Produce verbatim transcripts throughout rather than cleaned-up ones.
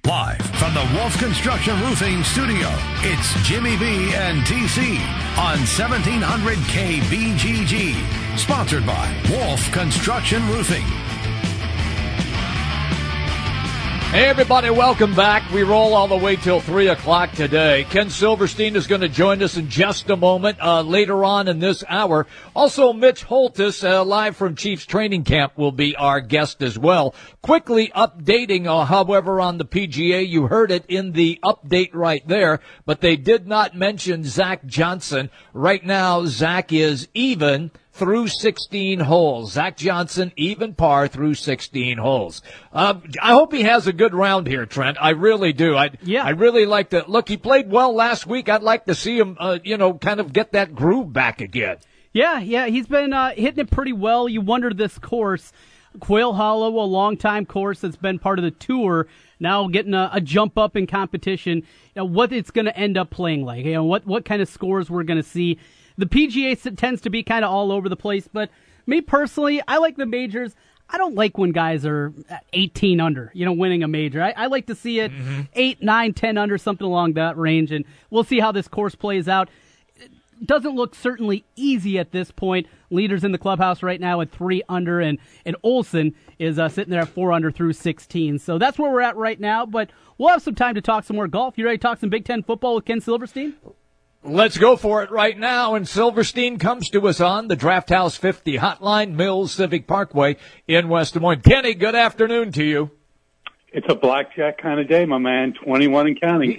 Live from the Wolf Construction Roofing Studio, it's Jimmy B and T C on seventeen hundred K B G G. Sponsored by Wolf Construction Roofing. Hey, everybody, welcome back. We roll all the way till three o'clock today. Ken Silverstein is going to join us in just a moment uh, later on in this hour. Also, Mitch Holtis, uh, live from Chiefs training camp, will be our guest as well. Quickly updating, uh, however, on the P G A. You heard it in the update right there, but they did not mention Zach Johnson. Right now, Zach is even through sixteen holes. Zach Johnson, even par through sixteen holes. Uh, I hope he has a good round here, Trent. I really do. I yeah. I really like to look. He played well last week. I'd like to see him, uh, you know, kind of get that groove back again. Yeah, yeah, he's been uh, hitting it pretty well. You wonder this course, Quail Hollow, a long-time course that's been part of the tour, now getting a, a jump up in competition. You know, what it's going to end up playing like. You know, what what kind of scores we're going to see. The P G A tends to be kind of all over the place, but me personally, I like the majors. I don't like when guys are eighteen under, you know, winning a major. I, I like to see it mm-hmm. eight, nine, ten under, something along that range, and we'll see how this course plays out. It doesn't look certainly easy at this point. Leaders in the clubhouse right now at three under, and, and Olson is uh, sitting there at four under through sixteen. So that's where we're at right now, but we'll have some time to talk some more golf. You ready to talk some Big Ten football with Ken Silverstein? Let's go for it right now, and Silverstein comes to us on the Draft House fifty hotline, Mills Civic Parkway in West Des Moines. Kenny, good afternoon to you. It's a blackjack kind of day, my man, twenty-one and counting.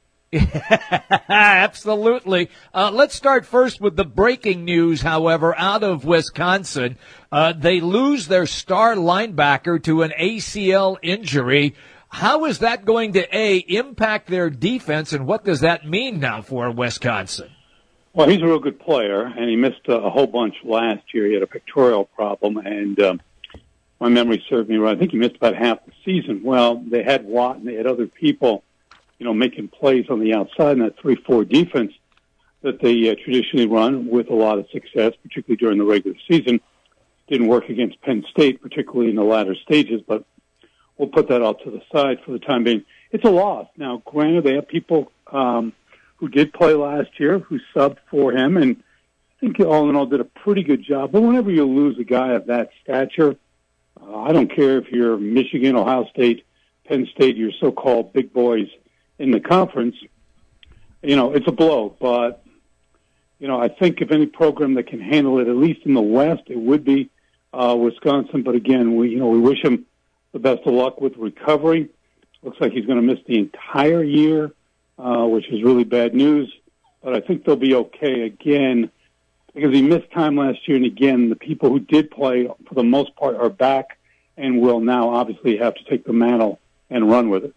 Absolutely. Uh, let's start first with the breaking news, however, out of Wisconsin. Uh, they lose their star linebacker to an A C L injury. How is that going to, A, impact their defense, and what does that mean now for Wisconsin? Well, he's a real good player, and he missed a, a whole bunch last year. He had a pectoral problem, and um, my memory served me right. I think he missed about half the season. Well, they had Watt, and they had other people, you know, making plays on the outside in that three four defense that they uh, traditionally run with a lot of success, particularly during the regular season. Didn't work against Penn State, particularly in the latter stages, but we'll put that all to the side for the time being. It's a loss. Now, granted, they have people um, who did play last year who subbed for him, and I think all in all did a pretty good job. But whenever you lose a guy of that stature, uh, I don't care if you're Michigan, Ohio State, Penn State, your so-called big boys in the conference, you know, it's a blow. But, you know, I think if any program that can handle it, at least in the West, it would be uh, Wisconsin. But again, we, you know, we wish him the best of luck with recovery. Looks like he's going to miss the entire year, uh, which is really bad news. But I think they'll be okay again because he missed time last year. And again, the people who did play, for the most part, are back and will now obviously have to take the mantle and run with it.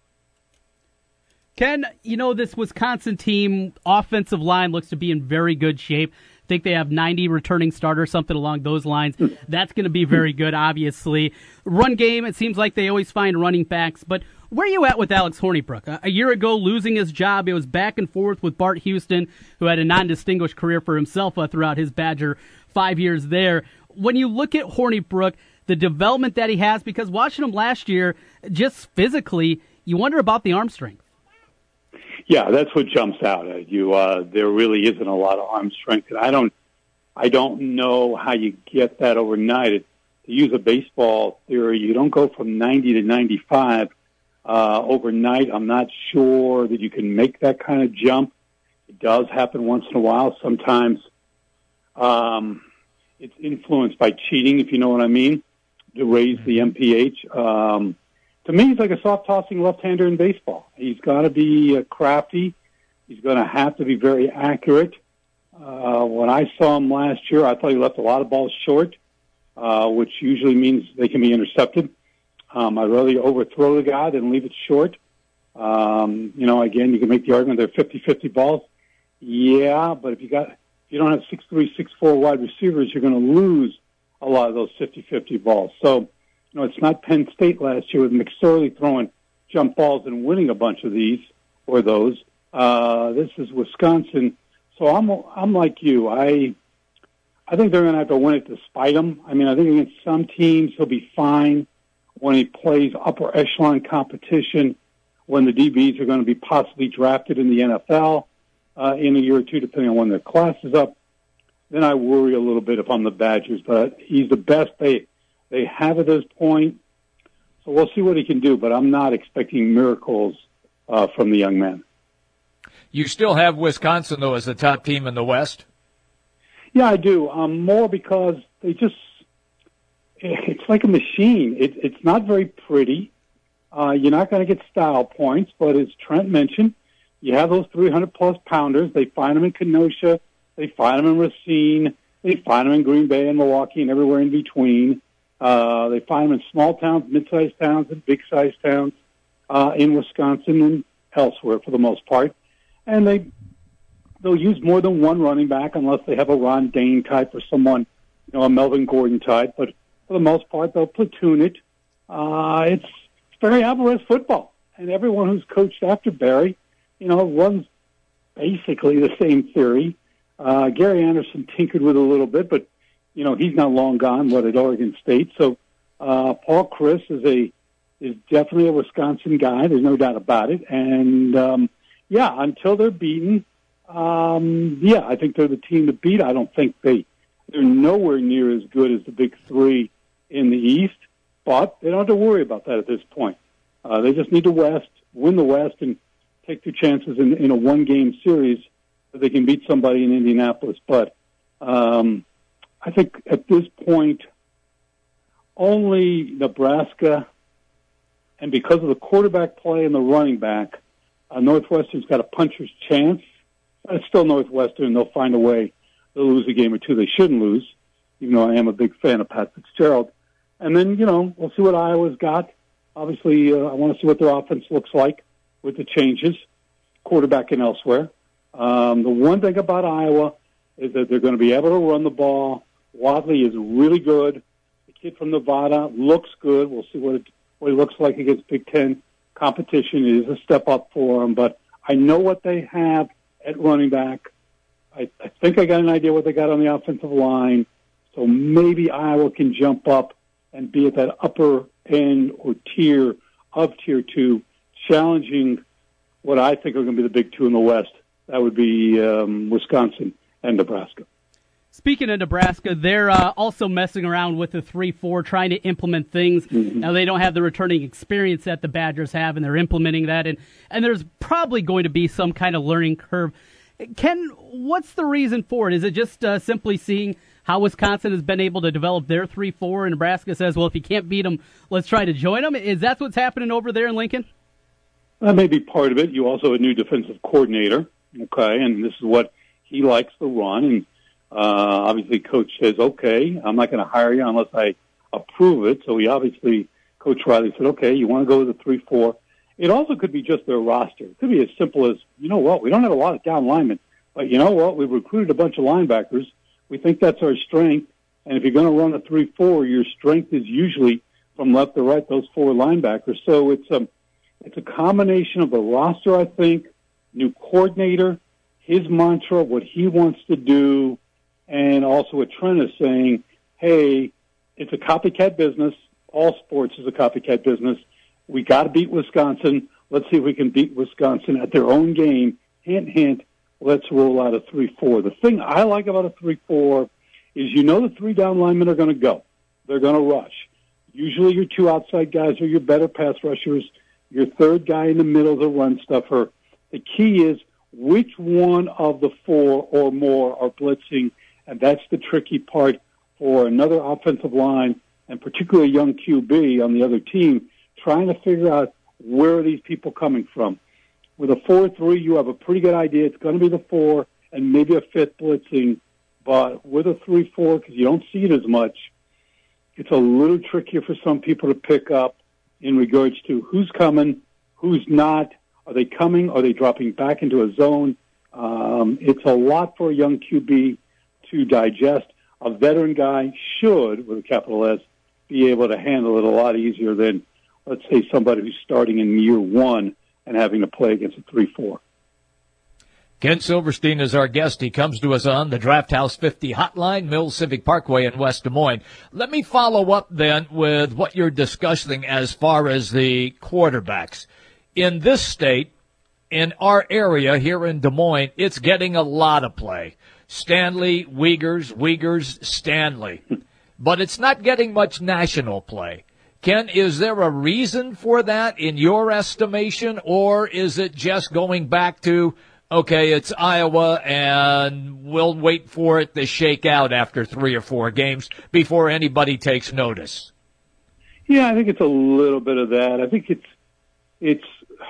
Ken, you know, this Wisconsin team offensive line looks to be in very good shape. I think they have ninety returning starters, something along those lines. That's going to be very good, obviously. Run game, it seems like they always find running backs. But where are you at with Alex Hornibrook? A year ago, losing his job, it was back and forth with Bart Houston, who had a non-distinguished career for himself uh, throughout his Badger five years there. When you look at Hornibrook, the development that he has, because watching him last year, just physically, you wonder about the arm strength. Yeah, that's what jumps out at you. Uh, there really isn't a lot of arm strength, and I don't, I don't know how you get that overnight. It, to use a baseball theory, you don't go from ninety to ninety-five uh, overnight. I'm not sure that you can make that kind of jump. It does happen once in a while. Sometimes um, it's influenced by cheating, if you know what I mean, to raise the M P H. Um, To me, he's like a soft-tossing left-hander in baseball. He's got to be uh, crafty. He's going to have to be very accurate. Uh, when I saw him last year, I thought he left a lot of balls short, uh, which usually means they can be intercepted. Um, I'd rather overthrow the guy than leave it short. Um, you know, again, you can make the argument they're fifty-fifty balls. Yeah, but if you got, if you don't have six three, six four wide receivers, you're going to lose a lot of those fifty-fifty balls. So, you know, it's not Penn State last year with McSorley throwing jump balls and winning a bunch of these or those. Uh, this is Wisconsin. So I'm, I'm like you. I, I think they're going to have to win it despite him. I mean, I think against some teams he'll be fine. When he plays upper echelon competition, when the D Bs are going to be possibly drafted in the N F L uh, in a year or two, depending on when their class is up, then I worry a little bit if I'm the Badgers. But he's the best they they have at this point, so we'll see what he can do. But I'm not expecting miracles uh, from the young man. You still have Wisconsin, though, as the top team in the West? Yeah, I do. Um, more because they just, it's like a machine. It, it's not very pretty. Uh, you're not going to get style points, but as Trent mentioned, you have those three hundred plus pounders. They find them in Kenosha. They find them in Racine. They find them in Green Bay and Milwaukee and everywhere in between. Uh, they find them in small towns, mid-sized towns, and big-sized towns uh, in Wisconsin and elsewhere for the most part. And they, they'll use more than one running back unless they have a Ron Dane type or someone, you know, a Melvin Gordon type. But for the most part, they'll platoon it. Uh, it's Barry Alvarez football. And everyone who's coached after Barry, you know, runs basically the same theory. Uh, Gary Anderson tinkered with it a little bit, but, you know, he's not long gone, what, at Oregon State. So uh, Paul Chryst is a is definitely a Wisconsin guy. There's no doubt about it. And, um, yeah, until they're beaten, um, yeah, I think they're the team to beat. I don't think they, they're nowhere near as good as the big three in the East, but they don't have to worry about that at this point. Uh, they just need to West, win the West, and take their chances in, in a one-game series so they can beat somebody in Indianapolis. But um, I think at this point, only Nebraska, and because of the quarterback play and the running back, uh, Northwestern's got a puncher's chance. But it's still Northwestern. They'll find a way to lose a game or two they shouldn't lose, even though I am a big fan of Pat Fitzgerald. And then, you know, we'll see what Iowa's got. Obviously, uh, I want to see what their offense looks like with the changes, quarterback and elsewhere. Um, the one thing about Iowa is that they're going to be able to run the ball. Wadley is really good. The kid from Nevada looks good. We'll see what it, what he looks like against Big Ten competition. It is a step up for him, but I know what they have at running back. I, I think I got an idea what they got on the offensive line, so maybe Iowa can jump up and be at that upper end or tier of tier two, challenging what I think are going to be the big two in the West. That would be um, Wisconsin and Nebraska. Speaking of Nebraska, they're uh, also messing around with the three four, trying to implement things. Mm-hmm. Now, they don't have the returning experience that the Badgers have, and they're implementing that, and, and there's probably going to be some kind of learning curve. Ken, what's the reason for it? Is it just uh, simply seeing how Wisconsin has been able to develop their three four, and Nebraska says, well, if you can't beat them, let's try to join them? Is that what's happening over there in Lincoln? That may be part of it. You also have a new defensive coordinator, okay, and this is what he likes to run, and Uh, obviously, Coach says, okay, I'm not going to hire you unless I approve it. So he obviously, Coach Riley said, okay, you want to go with the three four. It also could be just their roster. It could be as simple as, you know what, we don't have a lot of down linemen, but you know what, we've recruited a bunch of linebackers. We think that's our strength. And if you're going to run a three four, your strength is usually from left to right, those four linebackers. So it's a, it's a combination of the roster, I think, new coordinator, his mantra, what he wants to do, and also what Trent is saying, hey, it's a copycat business. All sports is a copycat business. We got to beat Wisconsin. Let's see if we can beat Wisconsin at their own game. Hint, hint, let's roll out a three four. The thing I like about a three four is you know the three down linemen are going to go. They're going to rush. Usually your two outside guys are your better pass rushers. Your third guy in the middle is a run stuffer. The key is which one of the four or more are blitzing. And that's the tricky part for another offensive line, and particularly a young Q B on the other team, trying to figure out where are these people coming from. With a four three, you have a pretty good idea. It's going to be the four and maybe a fifth blitzing. But with a three four, because you don't see it as much, it's a little trickier for some people to pick up in regards to who's coming, who's not. Are they coming? Are they dropping back into a zone? Um, it's a lot for a young Q B to digest. A veteran guy should, with a capital S, be able to handle it a lot easier than, let's say, somebody who's starting in year one and having to play against a three four. Ken Silverstein is our guest. He comes to us on the Draft House fifty hotline, Mills Civic Parkway in West Des Moines. Let me follow up then with what you're discussing as far as the quarterbacks. in this state, in our area here in Des Moines, it's getting a lot of play. Stanley, Uyghurs, Uyghurs, Stanley. But it's not getting much national play. Ken, is there a reason for that in your estimation, or is it just going back to, okay, it's Iowa and we'll wait for it to shake out after three or four games before anybody takes notice? Yeah, I think it's a little bit of that. I think it's, it's,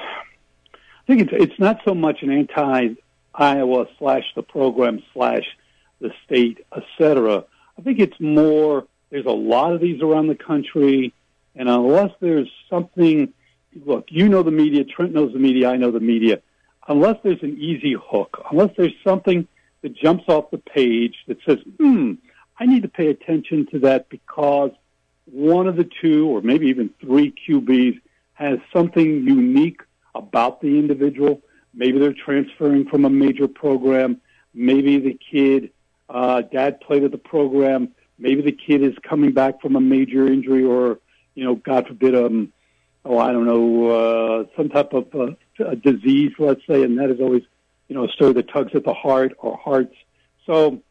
I think it's, it's not so much an anti-Iowa slash the program slash the state, et cetera. I think it's more, there's a lot of these around the country, and unless there's something, look, you know the media, Trent knows the media, I know the media, unless there's an easy hook, unless there's something that jumps off the page that says, hmm, I need to pay attention to that because one of the two or maybe even three Q Bs has something unique about the individual. Maybe they're transferring from a major program. Maybe the kid, uh, dad played at the program. Maybe the kid is coming back from a major injury or, you know, God forbid, um, oh, I don't know, uh, some type of uh, a disease, let's say, and that is always, you know, a story that tugs at the heart or hearts. So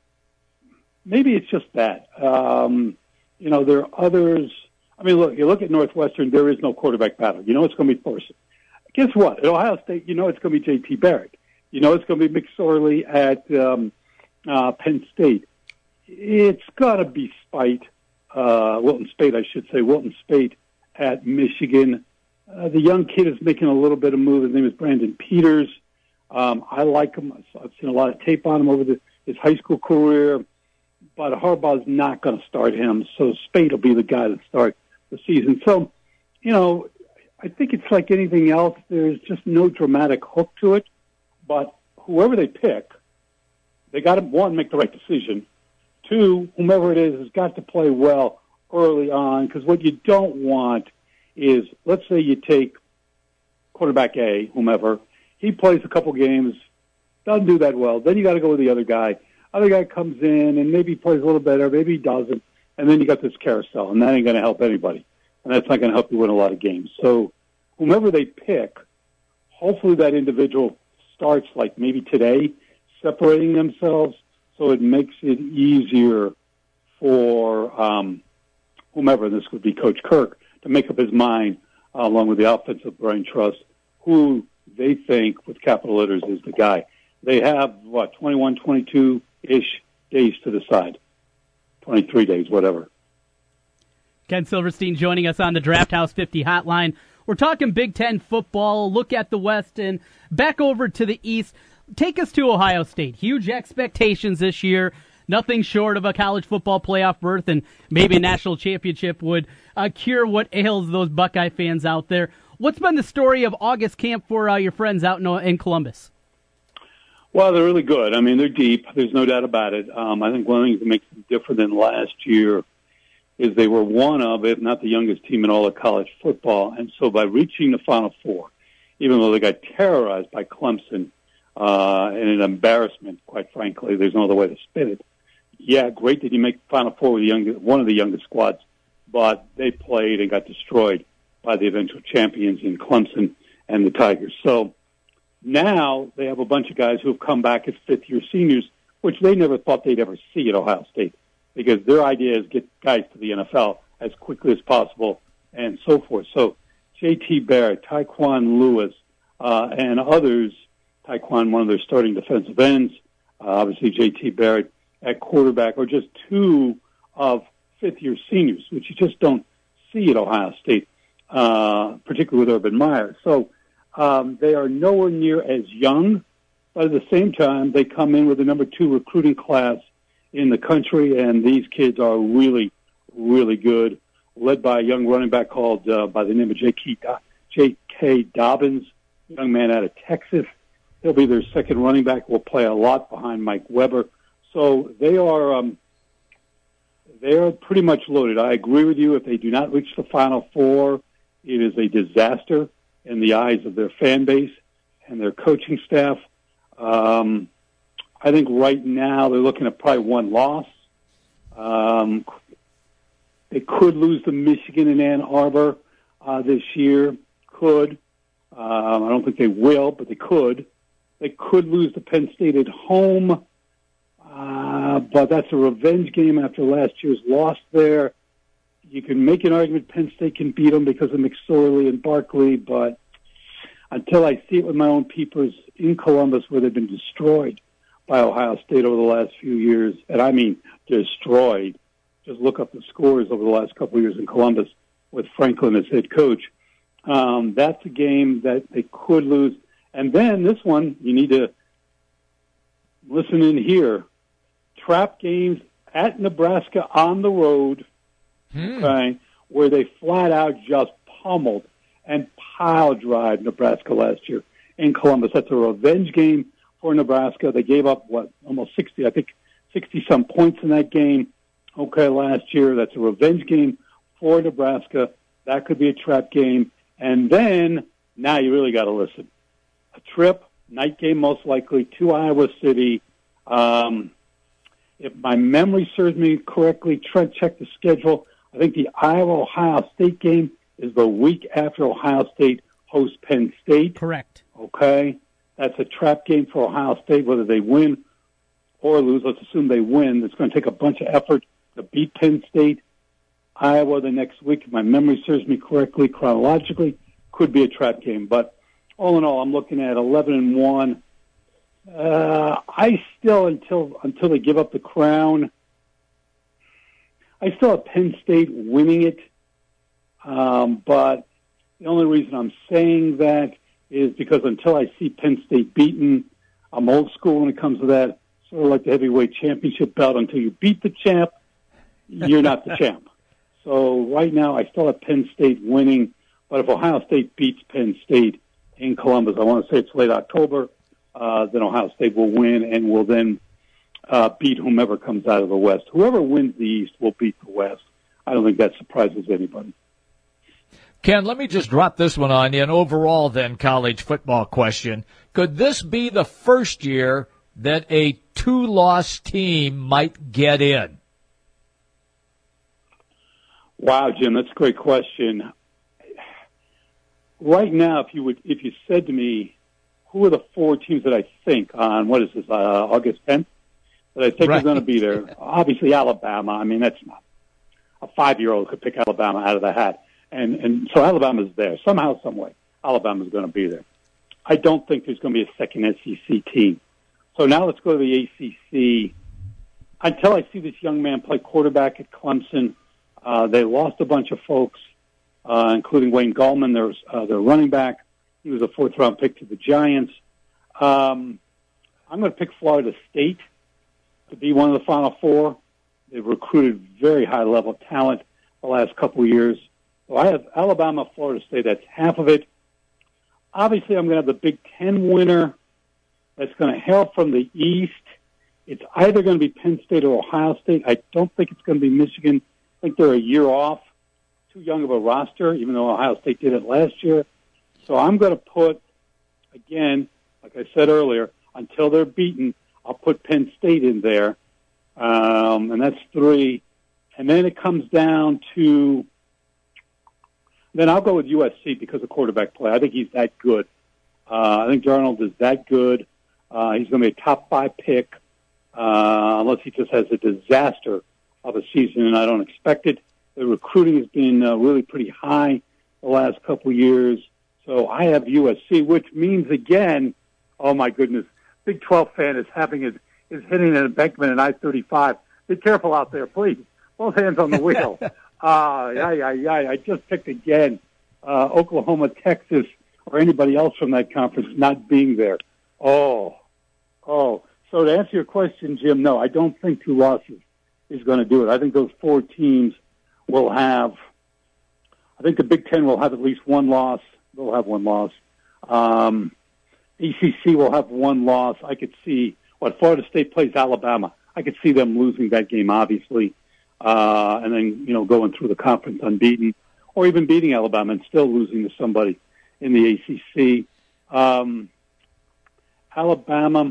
maybe it's just that. Um, you know, there are others. I mean, look, you look at Northwestern, there is no quarterback battle. You know it's going to be Thorson. Guess what? At Ohio State, you know it's going to be J T Barrett. You know it's going to be McSorley at um, uh, Penn State. It's got to be Spite, uh, Wilton Spate, I should say, Wilton Spate at Michigan. Uh, the young kid is making a little bit of move. His name is Brandon Peters. Um, I like him. I've seen a lot of tape on him over the, his high school career, but Harbaugh's not going to start him, so Spate will be the guy to start the season. So, you know, I think it's like anything else. There's just no dramatic hook to it, but whoever they pick, they got to, one, make the right decision. Two, whomever it is has got to play well early on, because what you don't want is, let's say you take quarterback A, whomever, he plays a couple games, doesn't do that well, then you got to go with the other guy. Other guy comes in and maybe plays a little better, maybe he doesn't, and then you got this carousel, and that ain't going to help anybody, and that's not going to help you win a lot of games. So whomever they pick, hopefully that individual starts like maybe today, separating themselves, so it makes it easier for um, whomever, this would be Coach Kirk, to make up his mind, uh, along with the offensive brain trust, who they think, with capital letters, is the guy. They have, what, twenty-one, twenty-two-ish days to decide. twenty-three days, whatever. Ken Silverstein joining us on the Draft House fifty hotline. We're talking Big Ten football, look at the West, and back over to the East. Take us to Ohio State. Huge expectations this year. Nothing short of a college football playoff berth, and maybe a national championship would uh, cure what ails those Buckeye fans out there. What's been the story of August camp for uh, your friends out in, in Columbus? Well, they're really good. I mean, they're deep. There's no doubt about it. Um, I think one thing that makes them different than last year is they were one of, if not the youngest team in all of college football. And so by reaching the Final Four, even though they got terrorized by Clemson, uh, and an embarrassment, quite frankly, there's no other way to spin it. Yeah, great that you make the Final Four with the youngest, one of the youngest squads, but they played and got destroyed by the eventual champions in Clemson and the Tigers. So now they have a bunch of guys who have come back as fifth-year seniors, which they never thought they'd ever see at Ohio State, because their idea is get guys to the N F L as quickly as possible and so forth. So J T Barrett, Tyquan Lewis, uh, and others, Tyquan, one of their starting defensive ends, uh, obviously J T Barrett at quarterback, are just two of fifth-year seniors, which you just don't see at Ohio State, uh, particularly with Urban Meyer. So um, they are nowhere near as young, but at the same time, they come in with the number two recruiting class in the country, and these kids are really, really good, led by a young running back called uh, by the name of J K Dobbins, a young man out of Texas. He'll be their second running back, will play a lot behind Mike Weber. So they are um, they are pretty much loaded. I agree with you. If they do not reach the Final Four, it is a disaster in the eyes of their fan base and their coaching staff. Um, I think right now they're looking at probably one loss. Um, they could lose to Michigan and Ann Arbor uh, this year. Could. Um, I don't think they will, but they could. They could lose to Penn State at home, uh, but that's a revenge game after last year's loss there. You can make an argument Penn State can beat them because of McSorley and Barkley, but until I see it with my own peepers in Columbus where they've been destroyed by Ohio State over the last few years, and I mean destroyed. Just look up the scores over the last couple of years in Columbus with Franklin as head coach. Um, that's a game that they could lose. And then this one, you need to listen in here. Trap games at Nebraska on the road, hmm. okay, where they flat out just pummeled and pile drive Nebraska last year in Columbus. That's a revenge game for Nebraska. They gave up, what, almost sixty, I think, sixty-some points in that game, okay, last year. That's a revenge game for Nebraska. That could be a trap game. And then, now you really got to listen. A trip, night game most likely, to Iowa City. Um, if my memory serves me correctly, Trent checked the schedule. I think the Iowa-Ohio State game is the week after Ohio State hosts Penn State. Correct. Okay? That's a trap game for Ohio State, whether they win or lose. Let's assume they win. It's going to take a bunch of effort to beat Penn State. Iowa the next week, if my memory serves me correctly, chronologically, could be a trap game. But all in all, I'm looking at eleven and one. Uh, I still, until until they give up the crown, I still have Penn State winning it. Um, but the only reason I'm saying that is because until I see Penn State beaten, I'm old school when it comes to that. Sort of like the heavyweight championship belt. Until you beat the champ, you're not the champ. So right now, I still have Penn State winning. But if Ohio State beats Penn State in Columbus, I want to say it's late October, uh, then Ohio State will win and will then uh, beat whomever comes out of the West. Whoever wins the East will beat the West. I don't think that surprises anybody. Ken, let me just drop this one on you. An overall, then, college football question. Could this be the first year that a two-loss team might get in? Wow, Jim, that's a great question. Right now, if you would, if you said to me, who are the four teams that I think on, what is this, uh, August tenth, that I think right. are going to be there? Obviously, Alabama. I mean, that's not, a five-year-old could pick Alabama out of the hat. And, and so Alabama's there. Somehow, some way, Alabama's going to be there. I don't think there's going to be a second S E C team. So now let's go to the A C C. Until I see this young man play quarterback at Clemson, uh, they lost a bunch of folks, uh, including Wayne Gallman, their, uh, their running back. He was a fourth-round pick to the Giants. Um, I'm going to pick Florida State to be one of the Final Four. They've recruited very high-level talent the last couple of years. So I have Alabama, Florida State. That's half of it. Obviously, I'm going to have the Big Ten winner that's going to hail from the East. It's either going to be Penn State or Ohio State. I don't think it's going to be Michigan. I think they're a year off. Too young of a roster, even though Ohio State did it last year. So I'm going to put, again, like I said earlier, until they're beaten, I'll put Penn State in there. Um, and that's three. And then it comes down to, then I'll go with U S C because of quarterback play. I think he's that good. Uh, I think Darnold is that good. Uh, he's going to be a top five pick, uh, unless he just has a disaster of a season, and I don't expect it. The recruiting has been uh, really pretty high the last couple of years. So I have U S C, which means, again, oh, my goodness, Big twelve fan is having his, is hitting an embankment in I thirty-five. Be careful out there, please. Both hands on the wheel. uh, yeah, yeah, yeah. I just picked again uh, Oklahoma, Texas, or anybody else from that conference not being there. Oh, oh. So to answer your question, Jim, no, I don't think two losses is going to do it. I think those four teams will have, I think the Big Ten will have at least one loss. They'll have one loss. Um, A C C will have one loss. I could see, what, Florida State plays Alabama. I could see them losing that game, obviously, uh, and then, you know, going through the conference unbeaten, or even beating Alabama and still losing to somebody in the A C C. Um, Alabama,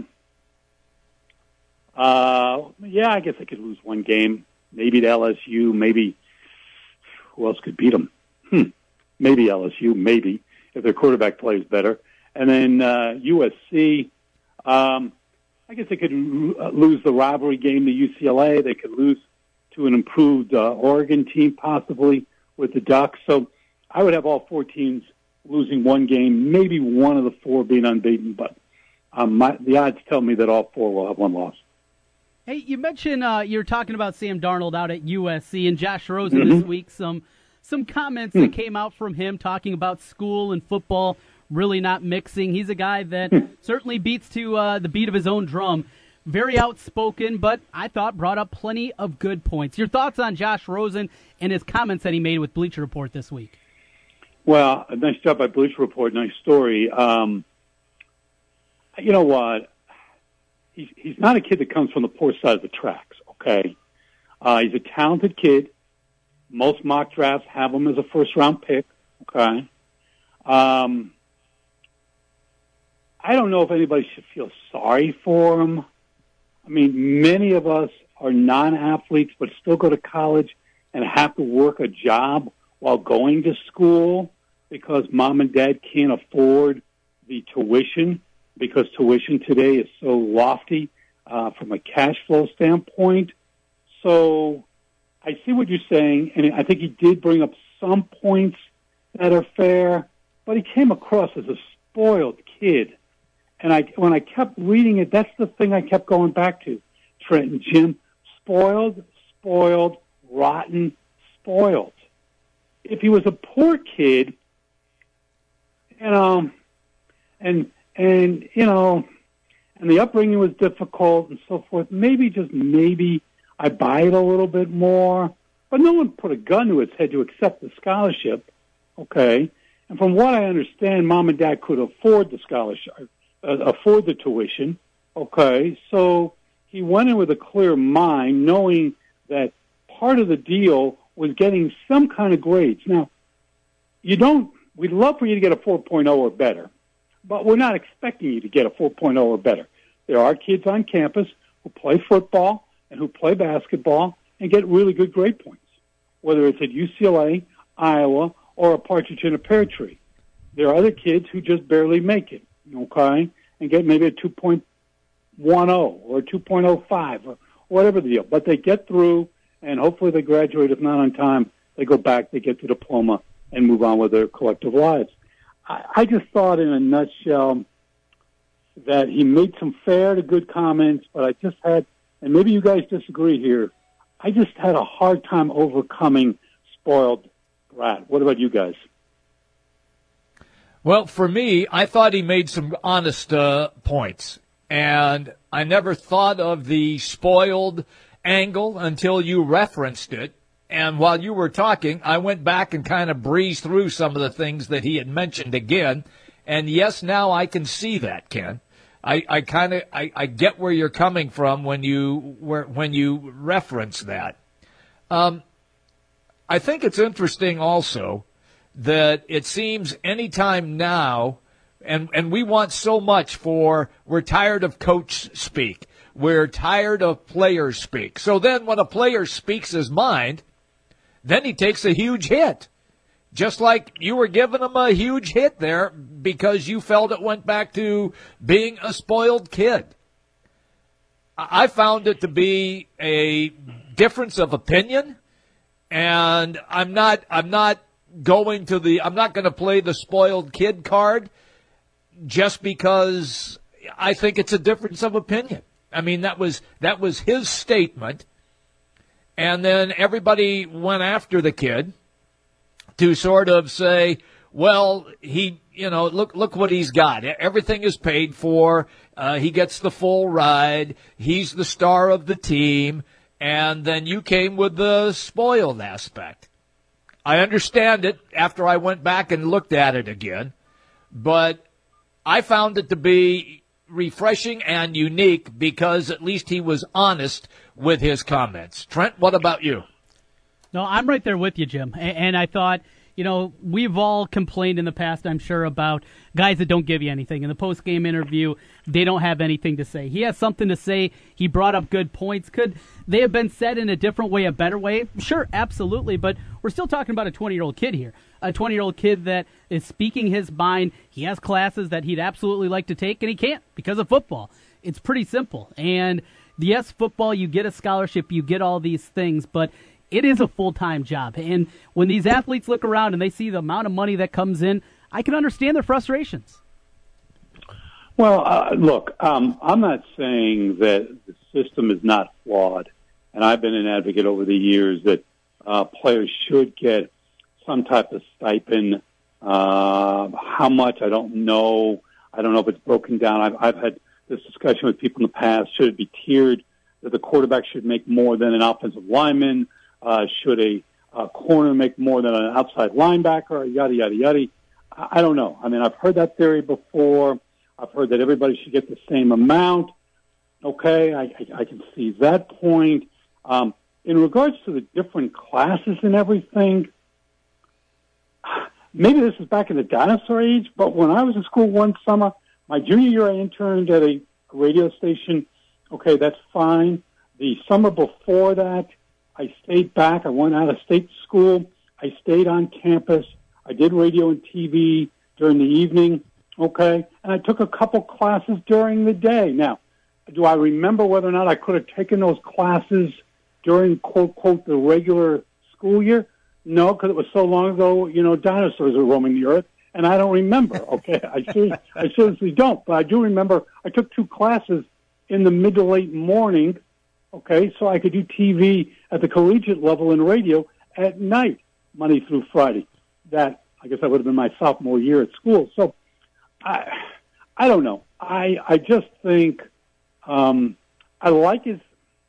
uh, yeah, I guess I could lose one game. Maybe to L S U, maybe, who else could beat them? Hmm. Maybe L S U, maybe. if their quarterback plays better. And then uh, U S C, um, I guess they could uh, lose the rivalry game to U C L A. They could lose to an improved uh, Oregon team, possibly, with the Ducks. So I would have all four teams losing one game, maybe one of the four being unbeaten. But um, my, the odds tell me that all four will have one loss. Hey, you mentioned uh, you were talking about Sam Darnold out at U S C and Josh Rosen mm-hmm. this week. Some some comments mm-hmm. that came out from him talking about school and football really not mixing. He's a guy that mm-hmm. certainly beats to uh, the beat of his own drum. Very outspoken, but I thought brought up plenty of good points. Your thoughts on Josh Rosen and his comments that he made with Bleacher Report this week? Well, a nice job by Bleacher Report. Nice story. Um, you know what? He's, he's not a kid that comes from the poor side of the tracks, okay? Uh, he's a talented kid. Most mock drafts have him as a first-round pick, okay? Um, I don't know if anybody should feel sorry for him. I mean, many of us are non-athletes but still go to college and have to work a job while going to school because mom and dad can't afford the tuition, because tuition today is so lofty uh, from a cash flow standpoint. So I see what you're saying, and I think he did bring up some points that are fair, but he came across as a spoiled kid. And I, when I kept reading it, that's the thing I kept going back to, Trent and Jim. Spoiled, spoiled, rotten, spoiled. If he was a poor kid, you know, and And, you know, and the upbringing was difficult and so forth. Maybe, just maybe, I buy it a little bit more. But no one put a gun to its head to accept the scholarship, okay? And from what I understand, mom and dad could afford the scholarship, uh, afford the tuition, okay? So he went in with a clear mind, knowing that part of the deal was getting some kind of grades. Now, you don't, we'd love for you to get a four point oh or better. But we're not expecting you to get a four point oh or better. There are kids on campus who play football and who play basketball and get really good grade points, whether it's at U C L A, Iowa, or a partridge in a pear tree. There are other kids who just barely make it, okay, and get maybe a two point one oh or a two point oh five or whatever the deal. But they get through, and hopefully they graduate. If not on time, they go back, they get the diploma, and move on with their collective lives. I just thought in a nutshell that he made some fair to good comments, but I just had, and maybe you guys disagree here, I just had a hard time overcoming spoiled brat. What about you guys? Well, for me, I thought he made some honest uh, points, and I never thought of the spoiled angle until you referenced it. And while you were talking, I went back and kind of breezed through some of the things that he had mentioned again. And yes, now I can see that, Ken. I, I kind of I, I get where you're coming from when you where, when you reference that. Um, I think it's interesting also that it seems anytime now, and and we want so much for we're tired of coach speak, we're tired of player speak. So then when a player speaks his mind, then he takes a huge hit, just like you were giving him a huge hit there because you felt it went back to being a spoiled kid. I found it to be a difference of opinion, and I'm not, I'm not going to the, I'm not going to play the spoiled kid card just because I think it's a difference of opinion. I mean, that was, that was his statement. And then everybody went after the kid to sort of say, well, he, you know, look, look what he's got. Everything is paid for. Uh, he gets the full ride. He's the star of the team. And then you came with the spoiled aspect. I understand it after I went back and looked at it again, but I found it to be refreshing and unique because at least he was honest with his comments. Trent, what about you? No, I'm right there with you, Jim. And I thought, you know, we've all complained in the past, I'm sure, about guys that don't give you anything. In the post-game interview, they don't have anything to say. He has something to say. He brought up good points. Could they have been said in a different way, a better way? Sure, absolutely. But we're still talking about a twenty-year-old kid here. a twenty-year-old kid that is speaking his mind. He has classes that he'd absolutely like to take, and he can't because of football. It's pretty simple. And yes, football, you get a scholarship, you get all these things, but it is a full-time job. And when these athletes look around and they see the amount of money that comes in, I can understand their frustrations. Well, uh, look, um, I'm not saying that the system is not flawed, and I've been an advocate over the years that uh, players should get some type of stipend. Uh, how much, I don't know. I don't know if it's broken down. I've, I've had this discussion with people in the past. Should it be tiered, that the quarterback should make more than an offensive lineman? Uh, should a, a corner make more than an outside linebacker? Yada, yada, yada. I, I don't know. I mean, I've heard that theory before. I've heard that everybody should get the same amount. Okay, I, I, I can see that point. Um, in regards to the different classes and everything, maybe this is back in the dinosaur age, but when I was in school one summer, my junior year I interned at a radio station. Okay, that's fine. The summer before that, I stayed back. I went out of state school. I stayed on campus. I did radio and T V during the evening. Okay, and I took a couple classes during the day. Now, do I remember whether or not I could have taken those classes during, quote, quote, the regular school year? No, because it was so long ago, you know, dinosaurs were roaming the earth, and I don't remember, okay? I, ser- I seriously don't, but I do remember I took two classes in the mid to late morning, okay, so I could do T V at the collegiate level and radio at night, Monday through Friday. That, I guess that would have been my sophomore year at school. So, I, I don't know. I, I just think, um, I like his,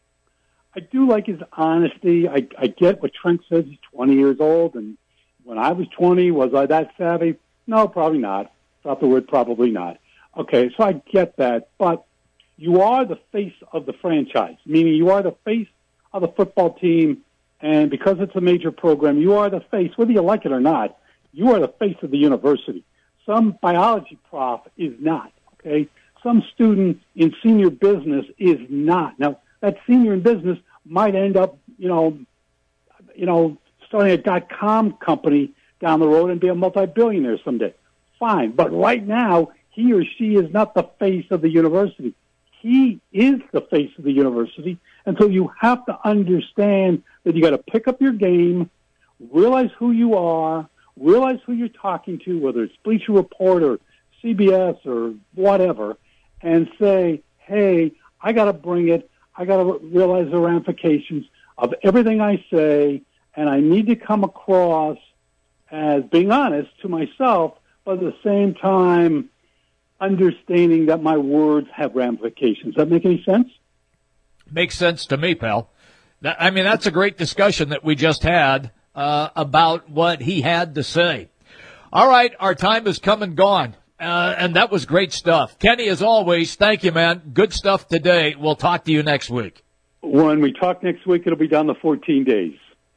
I do like his honesty. I, I get what Trent says. He's twenty years old, and when I was twenty, was I that savvy? No, probably not. Drop the word probably not. Okay, so I get that, but you are the face of the franchise, meaning you are the face of the football team, and because it's a major program, you are the face, whether you like it or not, you are the face of the university. Some biology prof is not, okay? Some student in senior business is not. Now, that senior in business might end up, you know, you know, starting a dot-com company down the road and be a multi-billionaire someday. Fine. But right now, he or she is not the face of the university. He is the face of the university. And so you have to understand that you got to pick up your game, realize who you are, realize who you're talking to, whether it's Bleacher Report or C B S or whatever, and say, hey, I got to bring it. I got to realize the ramifications of everything I say, and I need to come across as being honest to myself, but at the same time understanding that my words have ramifications. Does that make any sense? Makes sense to me, pal. I mean, that's a great discussion that we just had uh, about what he had to say. All right, our time has come and gone, uh, and that was great stuff. Kenny, as always, thank you, man. Good stuff today. We'll talk to you next week. When we talk next week, it'll be down to fourteen days.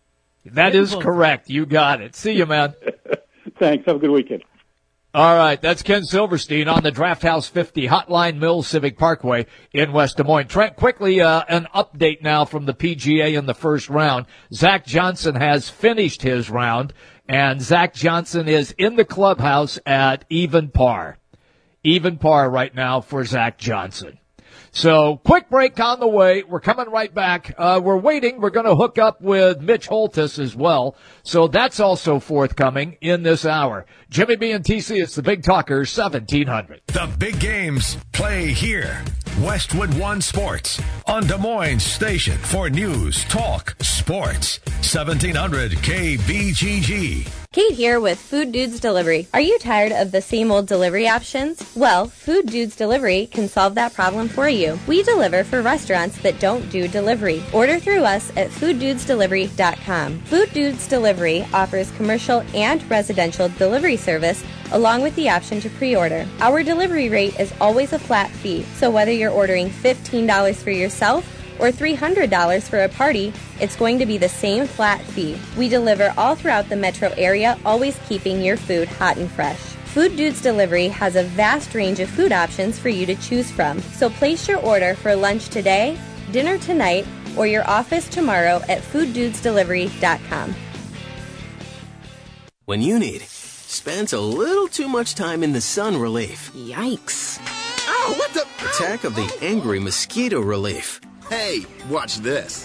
That is correct. You got it. See you, man. Thanks. Have a good weekend. All right, that's Ken Silverstein on the Draft House fifty Hotline Mills Civic Parkway in West Des Moines. Trent, quickly, uh, an update now from the P G A in the first round. Zach Johnson has finished his round, and Zach Johnson is in the clubhouse at even par. Even par right now for Zach Johnson. So, quick break on the way. We're coming right back. Uh, we're waiting. We're going to hook up with Mitch Holthus as well. So that's also forthcoming in this hour. Jimmy B and T C, it's the Big Talker, seventeen hundred. The big games play here. Westwood One Sports on Des Moines Station for news, talk, sports. seventeen hundred K B G G. Kate here with Food Dudes Delivery. Are you tired of the same old delivery options? Well, Food Dudes Delivery can solve that problem for you. We deliver for restaurants that don't do delivery. Order through us at food dudes delivery dot com. Food Dudes Delivery offers commercial and residential delivery service along with the option to pre-order. Our delivery rate is always a flat fee, so whether you're ordering fifteen dollars for yourself or three hundred dollars for a party, it's going to be the same flat fee. We deliver all throughout the metro area, always keeping your food hot and fresh. Food Dudes Delivery has a vast range of food options for you to choose from. So place your order for lunch today, dinner tonight, or your office tomorrow at food dudes delivery dot com. when you need spent a little too much time in the sun relief. Yikes. Ow, what the? Attack of the angry mosquito relief. Hey, watch this.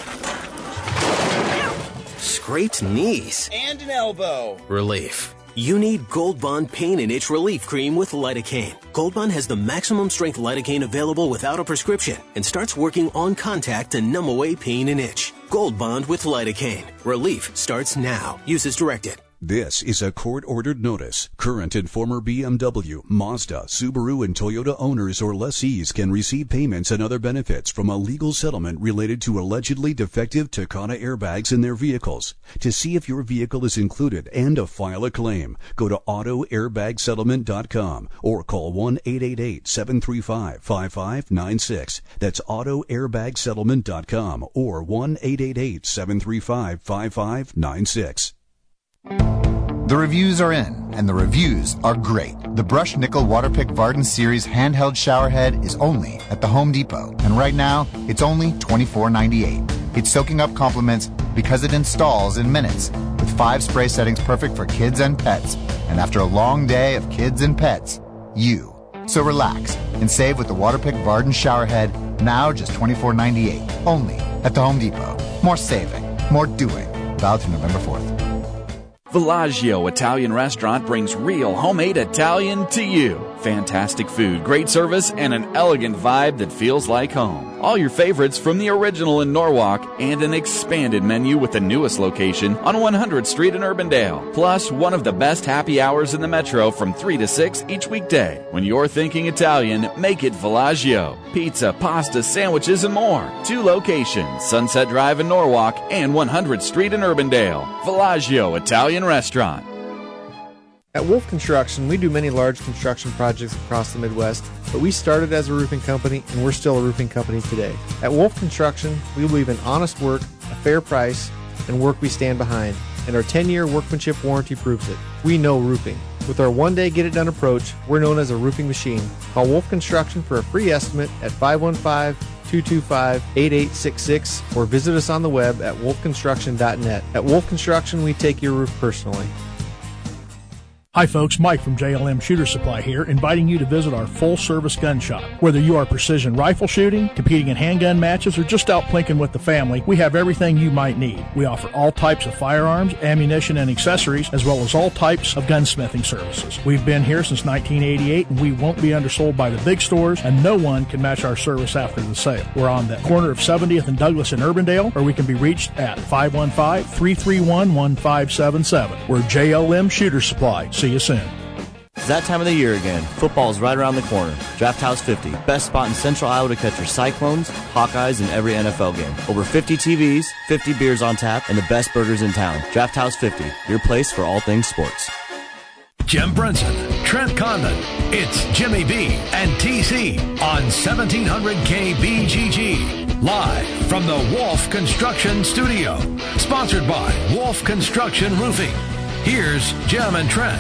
Scraped knees. And an elbow. Relief. You need Gold Bond Pain and Itch Relief Cream with lidocaine. Gold Bond has the maximum strength lidocaine available without a prescription and starts working on contact to numb away pain and itch. Gold Bond with lidocaine. Relief starts now. Use as directed. This is a court-ordered notice. Current and former B M W, Mazda, Subaru, and Toyota owners or lessees can receive payments and other benefits from a legal settlement related to allegedly defective Takata airbags in their vehicles. To see if your vehicle is included and to file a claim, go to auto airbag settlement dot com or call one eight eight eight, seven three five, five five nine six. That's auto airbag settlement dot com or one eight eight eight, seven three five, five five nine six. The reviews are in, and the reviews are great. The Brush Nickel Waterpik Varden Series handheld shower head is only at the Home Depot, and right now, it's only twenty-four ninety-eight. It's soaking up compliments because it installs in minutes, with five spray settings perfect for kids and pets. And after a long day of kids and pets, you. So relax and save with the Waterpik Varden shower head, now just twenty-four ninety-eight, only at the Home Depot. More saving, more doing. Valid through November fourth. Villaggio Italian Restaurant brings real homemade Italian to you. Fantastic food, great service, and an elegant vibe that feels like home. All your favorites from the original in Norwalk and an expanded menu with the newest location on one hundredth Street in Urbandale. Plus, one of the best happy hours in the metro from three to six each weekday. When you're thinking Italian, make it Villaggio. Pizza, pasta, sandwiches, and more. Two locations, Sunset Drive in Norwalk and one hundredth Street in Urbandale. Villaggio Italian Restaurant. At Wolf Construction, we do many large construction projects across the Midwest, but we started as a roofing company, and we're still a roofing company today. At Wolf Construction, we believe in honest work, a fair price, and work we stand behind, and our ten-year workmanship warranty proves it. We know roofing. With our one-day get-it-done approach, we're known as a roofing machine. Call Wolf Construction for a free estimate at five one five, two two five, eight eight six six or visit us on the web at wolf construction dot net. At Wolf Construction, we take your roof personally. Hi folks, Mike from J L M Shooter Supply here, inviting you to visit our full-service gun shop. Whether you are precision rifle shooting, competing in handgun matches, or just out plinking with the family, we have everything you might need. We offer all types of firearms, ammunition, and accessories, as well as all types of gunsmithing services. We've been here since nineteen eighty-eight, and we won't be undersold by the big stores, and no one can match our service after the sale. We're on the corner of seventieth and Douglas in Urbandale, or we can be reached at five one five, three three one, one five seven seven. We're J L M Shooter Supply. See you soon. It's that time of the year again. Football is right around the corner. Draft House fifty, best spot in Central Iowa to catch your Cyclones, Hawkeyes, and every N F L game. Over fifty T Vs, fifty beers on tap, and the best burgers in town. Draft House fifty, your place for all things sports. Jim Brenson, Trent Condon, it's Jimmy B and T C on seventeen hundred K B G G. Live from the Wolf Construction Studio. Sponsored by Wolf Construction Roofing. Here's Jim and Trent.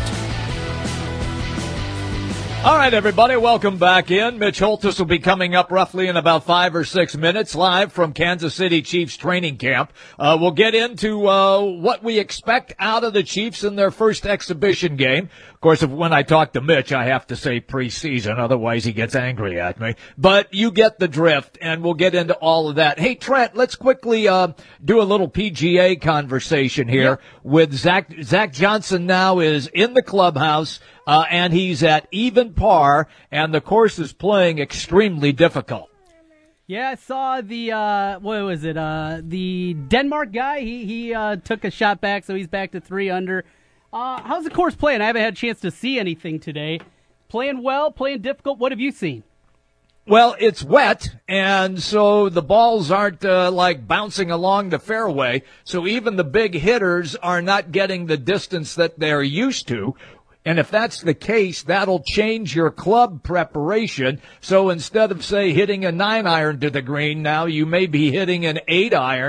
All right, everybody, welcome back in. Mitch Holthus will be coming up roughly in about five or six minutes live from Kansas City Chiefs training camp. Uh, we'll get into uh, what we expect out of the Chiefs in their first exhibition game. Of course, if, when I talk to Mitch, I have to say preseason, otherwise he gets angry at me. But you get the drift, and we'll get into all of that. Hey, Trent, let's quickly uh, do a little P G A conversation here yep. with Zach. Zach Johnson now is in the clubhouse. Uh, and he's at even par, and the course is playing extremely difficult. Yeah, I saw the, uh, what was it, uh, the Denmark guy, he, he, uh, took a shot back, so he's back to three under. Uh, how's the course playing? I haven't had a chance to see anything today. Playing well, playing difficult, what have you seen? Well, it's wet, and so the balls aren't, uh, like bouncing along the fairway, so even the big hitters are not getting the distance that they're used to. And if that's the case, that'll change your club preparation. So instead of, say, hitting a nine iron to the green, now you may be hitting an eight iron.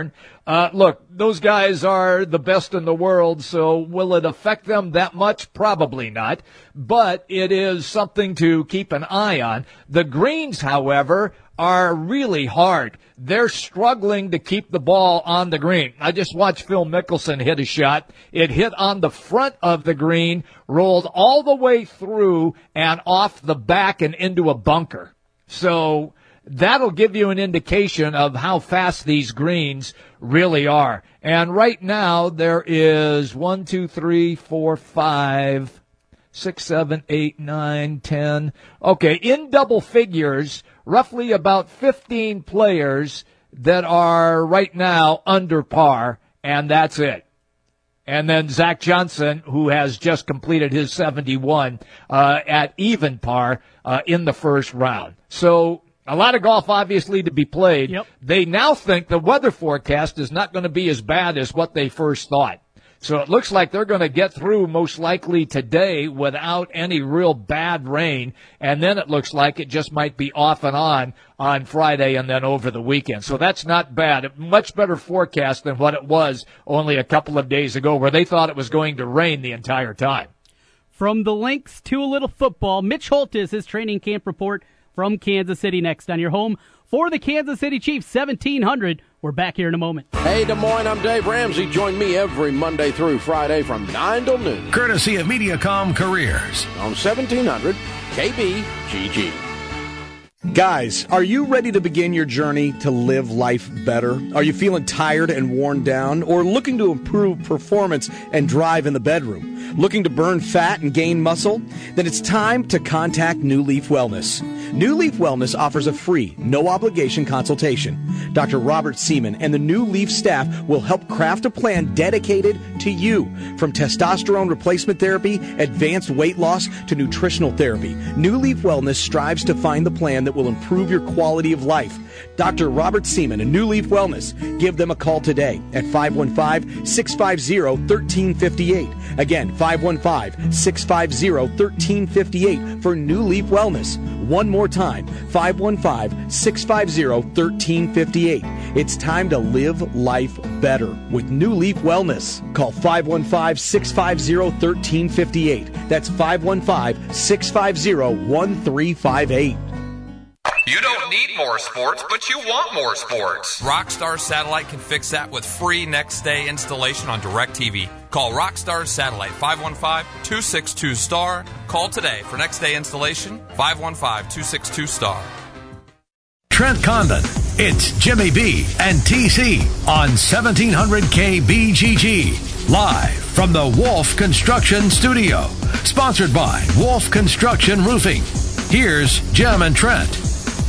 Uh, look, those guys are the best in the world, so will it affect them that much? Probably not, but it is something to keep an eye on. The greens, however, are really hard. They're struggling to keep the ball on the green. I just watched Phil Mickelson hit a shot. It hit on the front of the green, rolled all the way through and off the back and into a bunker. So that'll give you an indication of how fast these greens really are. And right now there is one, two, three, four, five, six, seven, eight, nine, ten. Okay, in double figures, roughly about fifteen players that are right now under par, and that's it. And then Zach Johnson, who has just completed his seventy-one uh, at even par uh, in the first round. So a lot of golf, obviously, to be played. Yep. They now think the weather forecast is not going to be as bad as what they first thought. So it looks like they're going to get through most likely today without any real bad rain. And then it looks like it just might be off and on on Friday and then over the weekend. So that's not bad. A much better forecast than what it was only a couple of days ago where they thought it was going to rain the entire time. From the Lynx to a little football, Mitch Holtis, his training camp report from Kansas City next on your home for the Kansas City Chiefs, seventeen hundred. We're back here in a moment. Hey, Des Moines, I'm Dave Ramsey. Join me every Monday through Friday from nine till noon. Courtesy of Mediacom Careers. On seventeen hundred K B G G. Guys, are you ready to begin your journey to live life better? Are you feeling tired and worn down, or looking to improve performance and drive in the bedroom? Looking to burn fat and gain muscle? Then it's time to contact New Leaf Wellness. New Leaf Wellness offers a free, no-obligation consultation. Doctor Robert Seaman and the New Leaf staff will help craft a plan dedicated to you. From testosterone replacement therapy, advanced weight loss, to nutritional therapy, New Leaf Wellness strives to find the plan that will improve your quality of life. Doctor Robert Seaman and New Leaf Wellness. Give them a call today at five one five, six five zero, one three five eight. Again, five one five, six five zero, one three five eight for New Leaf Wellness. One more time, five one five, six five zero, one three five eight. It's time to live life better with New Leaf Wellness. Call five one five, six five zero, one three five eight. That's five one five, six five zero, one three five eight. You don't need more sports, but you want more sports. Rockstar Satellite can fix that with free next-day installation on DirecTV. Call Rockstar Satellite, five one five, two six two, S T A R. Call today for next-day installation, five one five, two six two, S T A R. Trent Condon, it's Jimmy B and T C on seventeen hundred K B G G. Live from the Wolf Construction Studio. Sponsored by Wolf Construction Roofing. Here's Jim and Trent.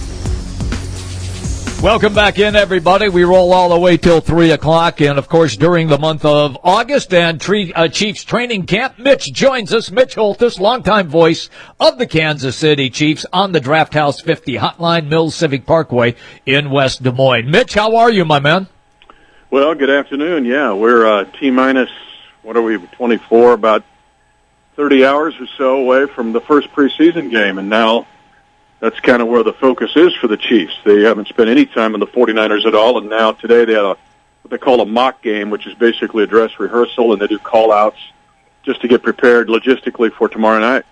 Welcome back in, everybody. We roll all the way till three o'clock. And, of course, during the month of August and tre- uh, Chiefs training camp, Mitch joins us. Mitch Holtis, longtime voice of the Kansas City Chiefs on the Draft House fifty Hotline, Mills Civic Parkway in West Des Moines. Mitch, how are you, my man? Well, good afternoon. Yeah, we're uh, T-minus, what are we, twenty-four, about thirty hours or so away from the first preseason game. And now that's kind of where the focus is for the Chiefs. They haven't spent any time on the 49ers at all, and now today they had a, what they call a mock game, which is basically a dress rehearsal, and they do call-outs just to get prepared logistically for tomorrow night.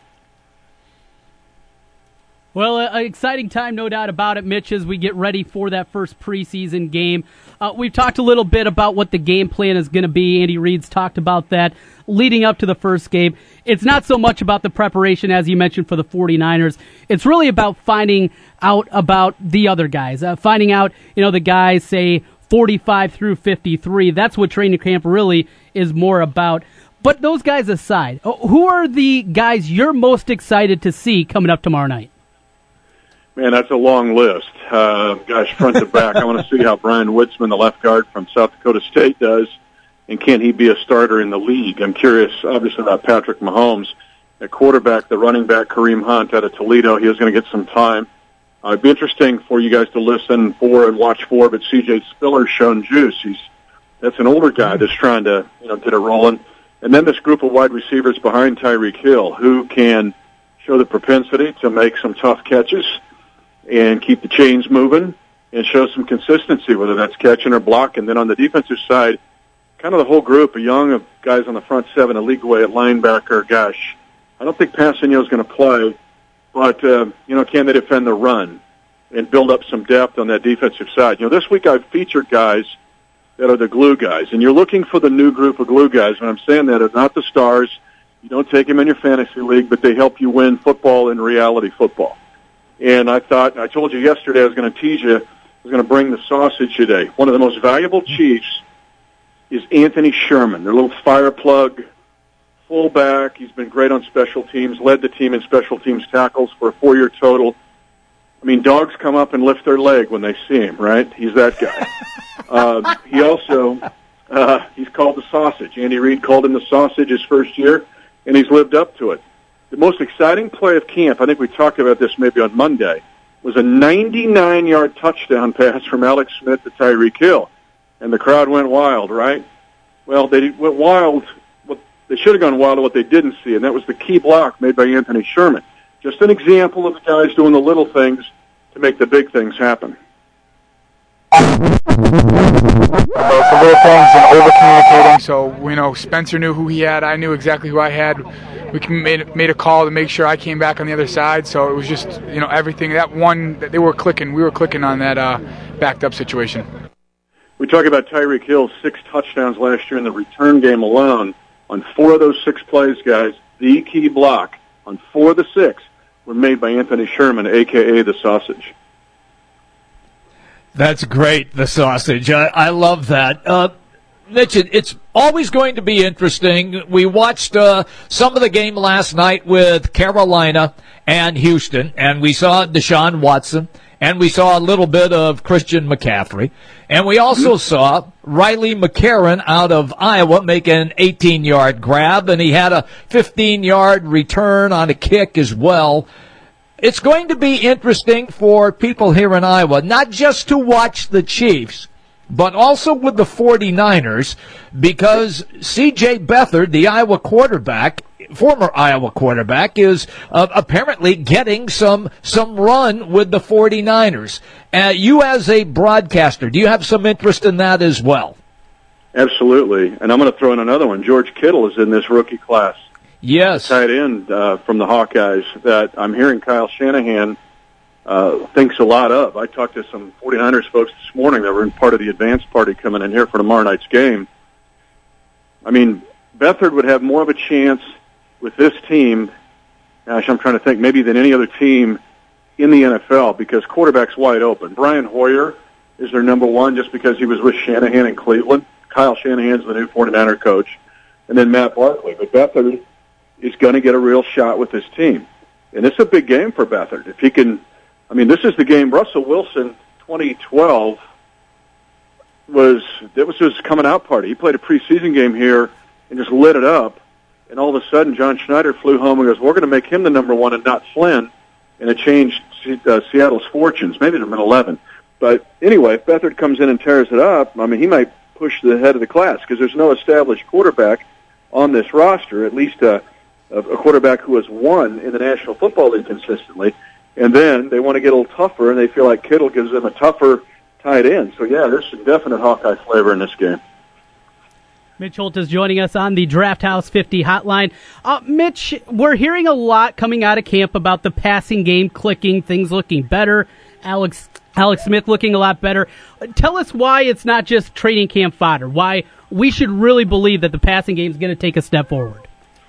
Well, an exciting time, no doubt about it, Mitch, as we get ready for that first preseason game. Uh, we've talked a little bit about what the game plan is going to be. Andy Reid's talked about that leading up to the first game. It's not so much about the preparation, as you mentioned, for the 49ers. It's really about finding out about the other guys, uh, finding out, you know, the guys, say, forty-five through fifty-three. That's what training camp really is more about. But those guys aside, who are the guys you're most excited to see coming up tomorrow night? Man, that's a long list. Uh, gosh, front to back. I want to see how Brian Witzman, the left guard from South Dakota State, does, and can he be a starter in the league? I'm curious, obviously, about Patrick Mahomes. At quarterback, the running back, Kareem Hunt out of Toledo, he is going to get some time. Uh, it'd be interesting for you guys to listen for and watch for, but C J Spiller's shown juice. He's That's an older guy that's trying to, you know, get it rolling. And then this group of wide receivers behind Tyreek Hill, who can show the propensity to make some tough catches and keep the chains moving. and show some consistency, whether that's catching or blocking. Then on the defensive side, kind of the whole group, a young of guys on the front seven, a league away at linebacker. Gosh, I don't think Passanio is going to play, but, uh, you know, can they defend the run and build up some depth on that defensive side? You know, this week I've featured guys that are the glue guys, and you're looking for the new group of glue guys. When I'm saying that, it's not the stars. You don't take them in your fantasy league, but they help you win football in reality football. And I thought, I told you yesterday I was going to tease you, I was going to bring the sausage today. One of the most valuable Chiefs is Anthony Sherman, their little fire plug fullback. He's been great on special teams, led the team in special teams tackles for a four-year total. I mean, dogs come up and lift their leg when they see him, right? He's that guy. uh, he also, uh, he's called the sausage. Andy Reid called him the sausage his first year, and he's lived up to it. The most exciting play of camp, I think we talked about this maybe on Monday, was a ninety-nine-yard touchdown pass from Alex Smith to Tyreek Hill. And the crowd went wild, right? Well, they went wild. What they should have gone wild at what they didn't see, and that was the key block made by Anthony Sherman. Just an example of the guys doing the little things to make the big things happen. The little things and over-communicating. So, you know, Spencer knew who he had. I knew exactly who I had. We made made a call to make sure I came back on the other side. So it was just, you know, everything. That one, they were clicking. We were clicking on that uh, backed-up situation. We talk about Tyreek Hill's six touchdowns last year in the return game alone. On four of those six plays, guys, the key block on four of the six were made by Anthony Sherman, a k a the Sausage. That's great, the Sausage. I, I love that. Uh, Mitch, it, it's always going to be interesting. We watched uh, some of the game last night with Carolina and Houston, and we saw Deshaun Watson, and we saw a little bit of Christian McCaffrey, and we also saw Riley McCarron out of Iowa make an eighteen-yard grab, and he had a fifteen-yard return on a kick as well. It's going to be interesting for people here in Iowa, not just to watch the Chiefs, but also with the forty-niners, because C J Beathard, the Iowa quarterback, former Iowa quarterback, is uh, apparently getting some some run with the forty-niners. Uh, you as a broadcaster, do you have some interest in that as well? Absolutely. And I'm going to throw in another one. George Kittle is in this rookie class. Yes. Tight end uh, from the Hawkeyes that I'm hearing Kyle Shanahan uh, thinks a lot of. I talked to some forty-niners folks this morning that were in part of the advance party coming in here for tomorrow night's game. I mean, Beathard would have more of a chance with this team, gosh, I'm trying to think, maybe than any other team in the N F L, because quarterback's wide open. Brian Hoyer is their number one just because he was with Shanahan in Cleveland. Kyle Shanahan's the new forty-niner coach. And then Matt Barkley. But Beathard is going to get a real shot with this team. And it's a big game for Beathard. If he can, I mean, this is the game. Russell Wilson, twenty twelve, was, it was his coming out party. He played a preseason game here and just lit it up. And all of a sudden, John Schneider flew home and goes, we're going to make him the number one and not Flynn. And it changed uh, Seattle's fortunes. Maybe they're in eleven. But anyway, if Beathard comes in and tears it up, I mean, he might push the head of the class because there's no established quarterback on this roster, at least a, a quarterback who has won in the National Football League consistently. And then they want to get a little tougher, and they feel like Kittle gives them a tougher tight end. So, yeah, there's some definite Hawkeye flavor in this game. Mitch Holt is joining us on the Draft House fifty hotline. Uh, Mitch, we're hearing a lot coming out of camp about the passing game clicking, things looking better, Alex Alex Smith looking a lot better. Tell us why it's not just training camp fodder, why we should really believe that the passing game is going to take a step forward.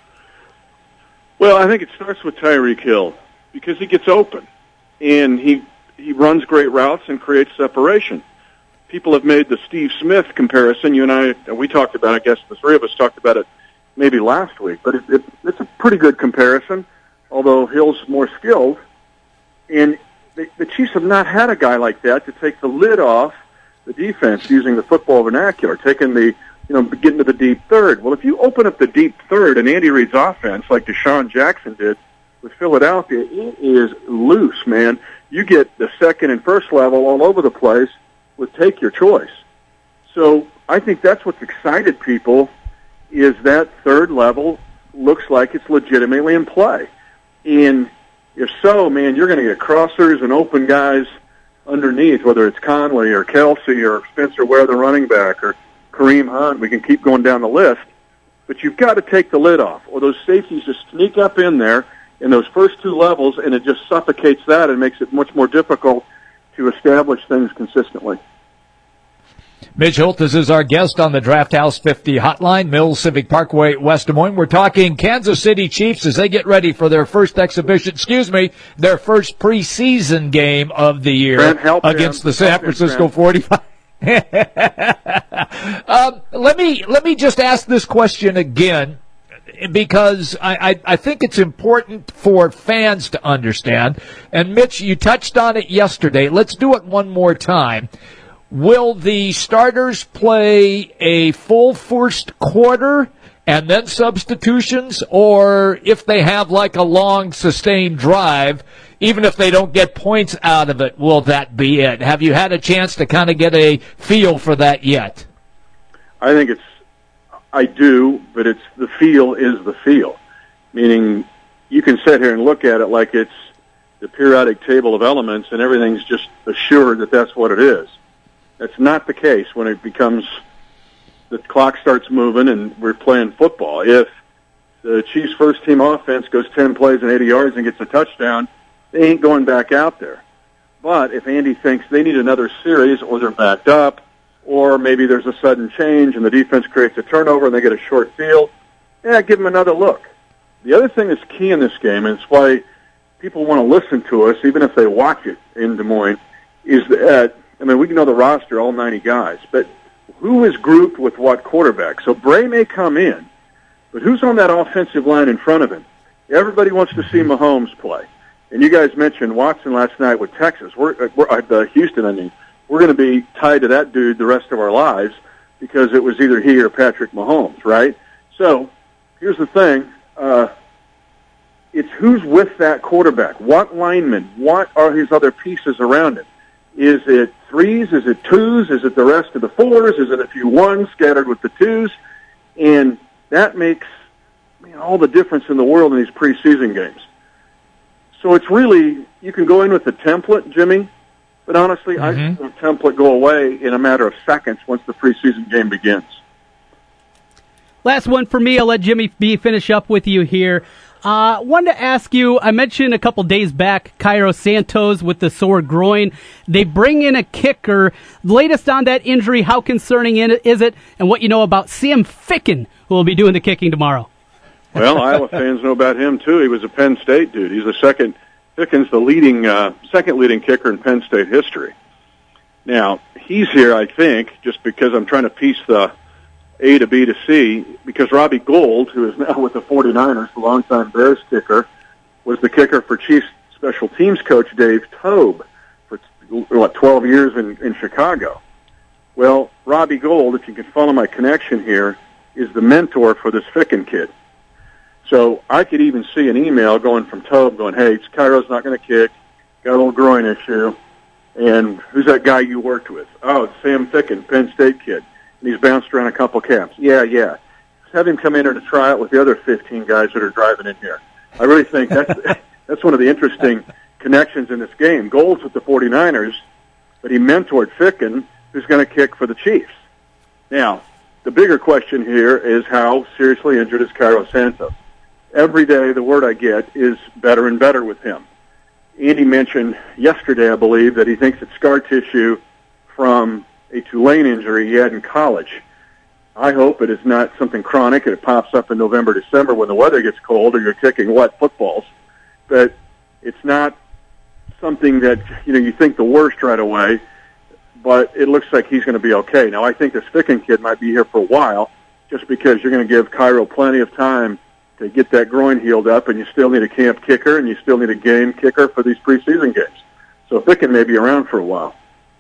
Well, I think it starts with Tyreek Hill because he gets open, and he he runs great routes and creates separation. People have made the Steve Smith comparison. You and I, we talked about it, I guess the three of us talked about it maybe last week, but it, it, it's a pretty good comparison, although Hill's more skilled. And the, the Chiefs have not had a guy like that to take the lid off the defense using the football vernacular, taking the, you know, getting to the deep third. Well, if you open up the deep third in Andy Reid's offense like Deshaun Jackson did with Philadelphia, it is loose, man. You get the second and first level all over the place with take your choice. So I think that's what's excited people is that third level looks like it's legitimately in play. And if so, man, you're going to get crossers and open guys underneath, whether it's Conley or Kelsey or Spencer Ware, the running back, or Kareem Hunt. We can keep going down the list. But you've got to take the lid off, or those safeties just sneak up in there in those first two levels, and it just suffocates that and makes it much more difficult to establish things consistently. Mitch Holthus is our guest on the Draft House fifty hotline, Mills Civic Parkway, West Des Moines. We're talking Kansas City Chiefs as they get ready for their first exhibition, excuse me, their first preseason game of the year against the San Francisco forty-five. um, let me let me just ask this question again, because I, I, I think it's important for fans to understand. And Mitch, you touched on it yesterday. Let's do it one more time. Will the starters play a full first quarter and then substitutions, or if they have like a long sustained drive, even if they don't get points out of it, will that be it? Have you had a chance to kind of get a feel for that yet? I think it's, I do, but it's, the feel is the feel. Meaning, you can sit here and look at it like it's the periodic table of elements and everything's just assured that that's what it is. That's not the case when it becomes, the clock starts moving and we're playing football. If the Chiefs' first team offense goes ten plays and eighty yards and gets a touchdown, they ain't going back out there. But if Andy thinks they need another series, or they're backed up, or maybe there's a sudden change and the defense creates a turnover and they get a short field, yeah, give them another look. The other thing that's key in this game, and it's why people want to listen to us, even if they watch it in Des Moines, is that, I mean, we can know the roster, all ninety guys, but who is grouped with what quarterback? So Bray may come in, but who's on that offensive line in front of him? Everybody wants to see Mahomes play. And you guys mentioned Watson last night with Texas. We're, we're uh, Houston, I mean. We're going to be tied to that dude the rest of our lives because it was either he or Patrick Mahomes, right? So here's the thing. Uh, it's who's with that quarterback. What linemen? What are his other pieces around him? Is it threes? Is it twos? Is it the rest of the fours? Is it a few ones scattered with the twos? And that makes, I mean, all the difference in the world in these preseason games. So it's really, you can go in with the template, Jimmy, but honestly, mm-hmm. I think the template go away in a matter of seconds once the preseason game begins. Last one for me. I'll let Jimmy B finish up with you here. I uh, wanted to ask you, I mentioned a couple days back, Cairo Santos with the sore groin. They bring in a kicker. Latest on that injury, how concerning is it, and what you know about Sam Ficken, who will be doing the kicking tomorrow? Well, Iowa fans know about him, too. He was a Penn State dude. He's the second, Ficken's the leading, uh, second leading kicker in Penn State history. Now, he's here, I think, just because I'm trying to piece the A to B to C, because Robbie Gould, who is now with the forty-niners, the longtime Bears kicker, was the kicker for Chiefs special teams coach Dave Tobe for, what, twelve years in, in Chicago. Well, Robbie Gould, if you can follow my connection here, is the mentor for this Ficken kid. So I could even see an email going from Tobe going, hey, Cairo's not going to kick, got a little groin issue, and who's that guy you worked with? Oh, it's Sam Ficken, Penn State kid. And he's bounced around a couple camps. Yeah, yeah. Just have him come in here to try out with the other fifteen guys that are driving in here. I really think that's that's one of the interesting connections in this game. Gould's with the forty-niners, but he mentored Ficken, who's going to kick for the Chiefs. Now, the bigger question here is how seriously injured is Cairo Santos? Every day the word I get is better and better with him. Andy mentioned yesterday, I believe, that he thinks it's scar tissue from a Tulane injury he had in college. I hope it is not something chronic and it pops up in November, December when the weather gets cold or you're kicking wet footballs. But it's not something that, you know, you think the worst right away, but it looks like he's going to be okay. Now, I think this Ficken kid might be here for a while just because you're going to give Cairo plenty of time to get that groin healed up, and you still need a camp kicker and you still need a game kicker for these preseason games. So Ficken may be around for a while.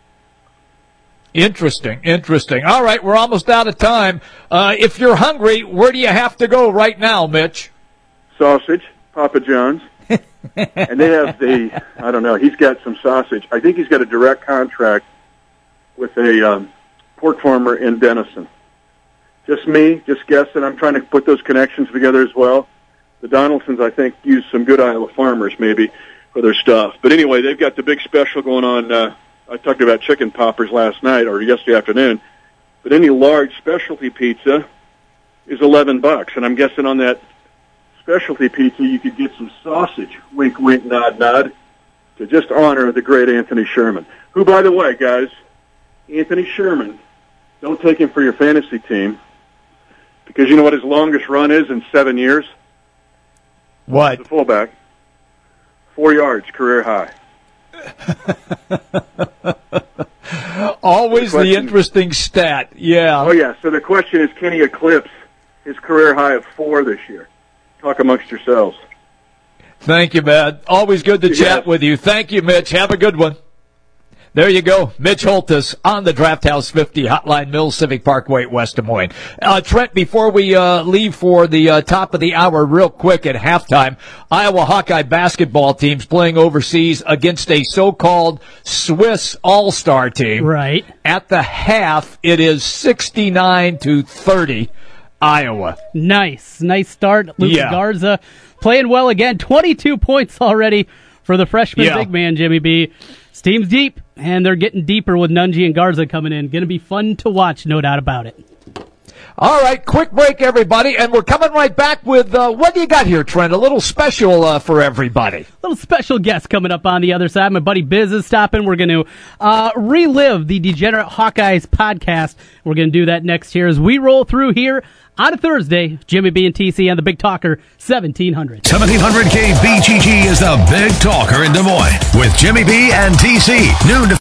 Interesting, interesting. All right, we're almost out of time. Uh, if you're hungry, where do you have to go right now, Mitch? Sausage, Papa John's. And they have the, I don't know, he's got some sausage. I think he's got a direct contract with a um, pork farmer in Denison. Just me, just guessing. I'm trying to put those connections together as well. The Donaldsons, I think, use some good Iowa farmers maybe for their stuff. But anyway, they've got the big special going on uh, I talked about chicken poppers last night or yesterday afternoon, but any large specialty pizza is eleven bucks, and I'm guessing on that specialty pizza you could get some sausage. Wink, wink, nod, nod, to just honor the great Anthony Sherman. Who, by the way, guys, Anthony Sherman, don't take him for your fantasy team, because you know what his longest run is in seven years? What? The fullback. Four yards, career high. Always the, question, the interesting stat, yeah. Oh, yeah, so the question is, can he eclipse his career high of four this year? Talk amongst yourselves. Thank you, man. Always good to yes. chat with you. Thank you, Mitch. Have a good one. There you go. Mitch Holthus on the Draft House fifty Hotline Mills Civic Parkway, West Des Moines. Uh, Trent, before we uh, leave for the uh, top of the hour real quick at halftime, Iowa Hawkeye basketball teams playing overseas against a so-called Swiss all-star team. Right. At the half, it is sixty-nine to thirty, Iowa. Nice. Nice start. Lucas yeah. Garza playing well again. twenty-two points already for the freshman yeah. big man, Jimmy B. This team's deep, and they're getting deeper with Nunji and Garza coming in. Going to be fun to watch, no doubt about it. All right, quick break, everybody, and we're coming right back with, uh, what do you got here, Trent? A little special uh, for everybody. A little special guest coming up on the other side. My buddy Biz is stopping. We're going to uh, relive the Degenerate Hawkeyes podcast. We're going to do that next year as we roll through here on a Thursday. Jimmy B and T C on the Big Talker, seventeen hundred. seventeen hundred K B G G is the Big Talker in Des Moines with Jimmy B and T C. Noon to